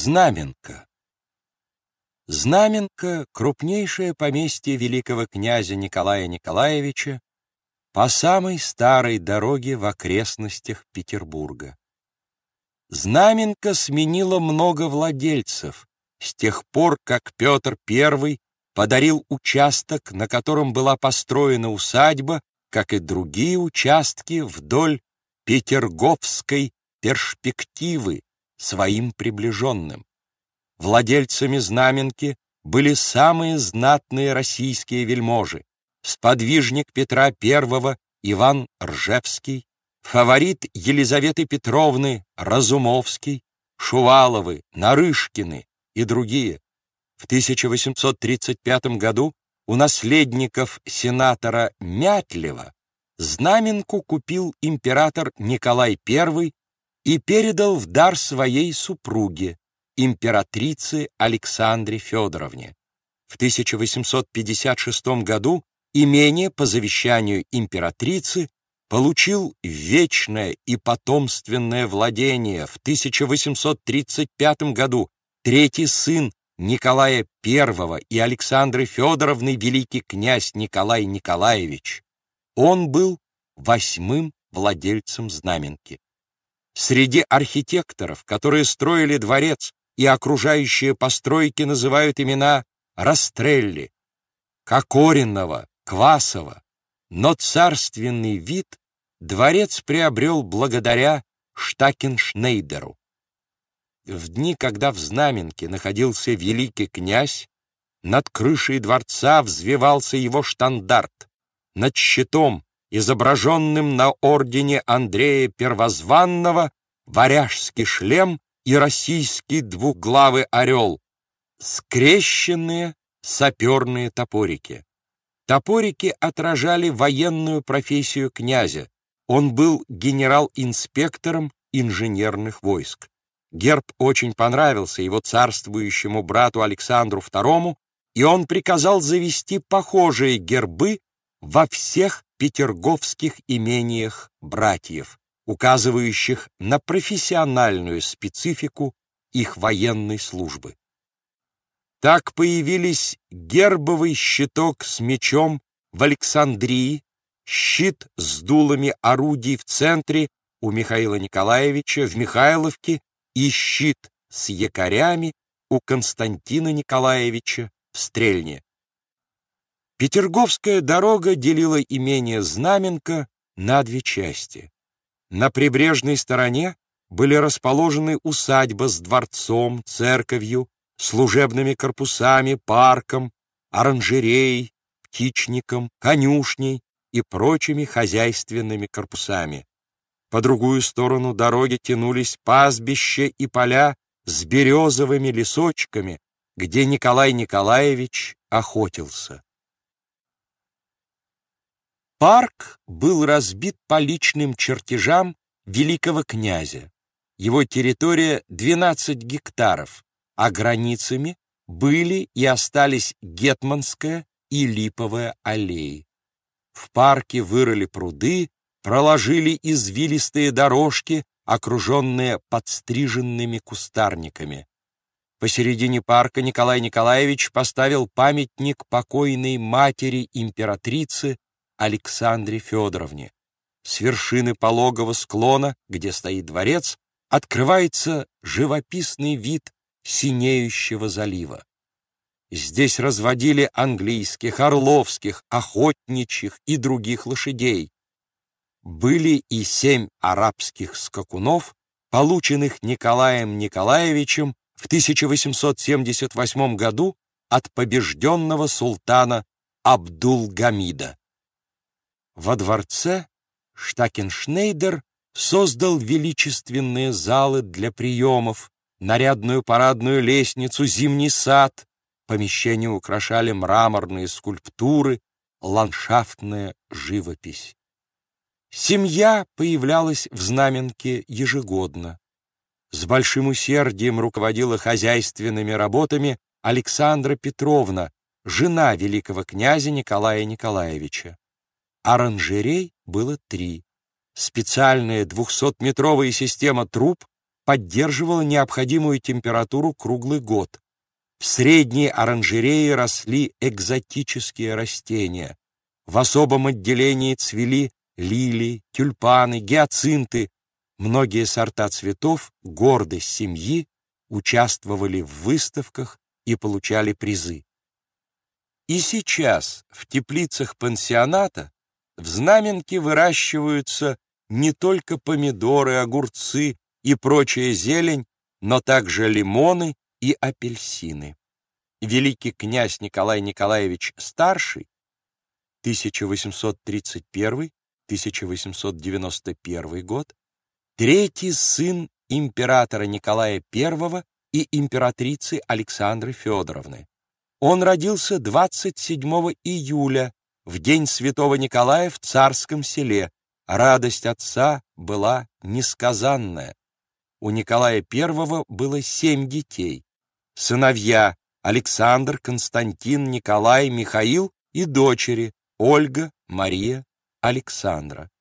Знаменка. Знаменка — крупнейшее поместье великого князя Николая Николаевича по самой старой дороге в окрестностях Петербурга. Знаменка сменила много владельцев с тех пор, как Петр I подарил участок, на котором была построена усадьба, как и другие участки вдоль Петерговской перспективы, своим приближенным. Владельцами Знаменки были самые знатные российские вельможи: сподвижник Петра I Иван Ржевский, фаворит Елизаветы Петровны Разумовский, Шуваловы, Нарышкины и другие. В 1835 году у наследников сенатора Мятлева Знаменку купил император Николай I и передал в дар своей супруге, императрице Александре Федоровне. В 1856 году имение по завещанию императрицы получил вечное и потомственное владение. В 1835 году третий сын Николая I и Александры Федоровны, великий князь Николай Николаевич. Он был 8-м владельцем Знаменки. Среди архитекторов, которые строили дворец и окружающие постройки, называют имена Растрелли, Кокоринова, Квасова, но царственный вид дворец приобрел благодаря Штакеншнейдеру. В дни, когда в Знаменке находился великий князь, над крышей дворца взвивался его штандарт, над щитом, изображенным на ордене Андрея Первозванного, варяжский шлем и российский двуглавый орел, скрещенные саперные топорики. Топорики отражали военную профессию князя. Он был генерал-инспектором инженерных войск. Герб очень понравился его царствующему брату Александру II, и он приказал завести похожие гербы во всех петерговских имениях братьев, указывающих на профессиональную специфику их военной службы. Так появились гербовый щиток с мечом в Александрии, щит с дулами орудий в центре у Михаила Николаевича в Михайловке и щит с якорями у Константина Николаевича в Стрельне. Петерговская дорога делила имение Знаменка на две части. На прибрежной стороне были расположены усадьба с дворцом, церковью, служебными корпусами, парком, оранжереей, птичником, конюшней и прочими хозяйственными корпусами. По другую сторону дороги тянулись пастбища и поля с березовыми лесочками, где Николай Николаевич охотился. Парк был разбит по личным чертежам великого князя. Его территория 12 гектаров, а границами были и остались Гетманская и Липовая аллеи. В парке вырыли пруды, проложили извилистые дорожки, окруженные подстриженными кустарниками. Посередине парка Николай Николаевич поставил памятник покойной матери императрицы Александре Федоровне. С вершины пологого склона, где стоит дворец, открывается живописный вид синеющего залива. Здесь разводили английских, орловских, охотничьих и других лошадей. Были и 7 арабских скакунов, полученных Николаем Николаевичем в 1878 году от побежденного султана Абдулгамида. Во дворце Штакеншнейдер создал величественные залы для приемов, нарядную парадную лестницу, зимний сад. Помещения украшали мраморные скульптуры, ландшафтная живопись. Семья появлялась в Знаменке ежегодно. С большим усердием руководила хозяйственными работами Александра Петровна, жена великого князя Николая Николаевича. Оранжерей было 3. Специальная 200-метровая система труб поддерживала необходимую температуру круглый год. В средней оранжерее росли экзотические растения. В особом отделении цвели лилии, тюльпаны, гиацинты. Многие сорта цветов, гордость семьи, участвовали в выставках и получали призы. И сейчас в теплицах пансионата в Знаменке выращиваются не только помидоры, огурцы и прочая зелень, но также лимоны и апельсины. Великий князь Николай Николаевич Старший 1831-1891 год, третий сын императора Николая I и императрицы Александры Федоровны. Он родился 27 июля, в день Святого Николая в Царском Селе. Радость отца была несказанная. У Николая I было 7 детей. Сыновья Александр, Константин, Николай, Михаил и дочери Ольга, Мария, Александра.